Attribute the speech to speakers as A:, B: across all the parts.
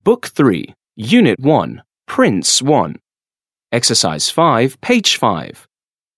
A: Book 3, Unit 1, Prints 1. Exercise 5, page 5.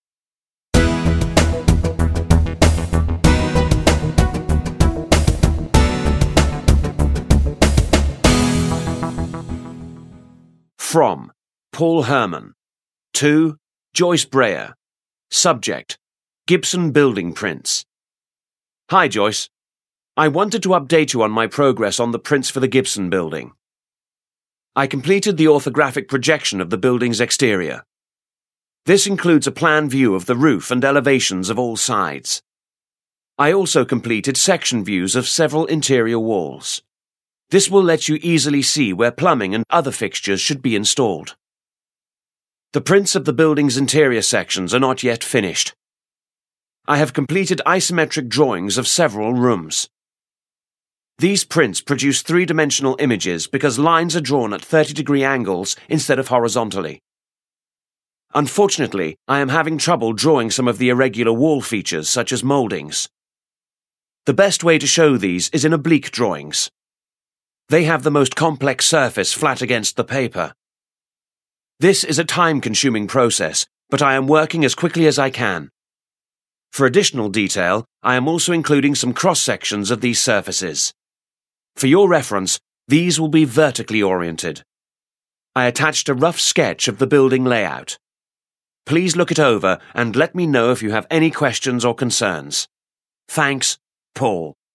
B: From Paul Herman. To Joyce Breyer. Subject: Gibson Building Prints. Hi, Joyce. I wanted to update you on my progress on the prints for the Gibson building. I completed the orthographic projection of the building's exterior. This includes a plan view of the roof and elevations of all sides. I also completed section views of several interior walls. This will let you easily see where plumbing and other fixtures should be installed. The prints of the building's interior sections are not yet finished. I have completed isometric drawings of several rooms. These prints produce three-dimensional images because lines are drawn at 30-degree angles instead of horizontally. Unfortunately, I am having trouble drawing some of the irregular wall features such as moldings. The best way to show these is in oblique drawings. They have the most complex surface flat against the paper. This is a time-consuming process, but I am working as quickly as I can. For additional detail, I am also including some cross-sections of these surfaces. For your reference, these will be vertically oriented. I attached a rough sketch of the building layout. Please look it over and let me know if you have any questions or concerns. Thanks, Paul.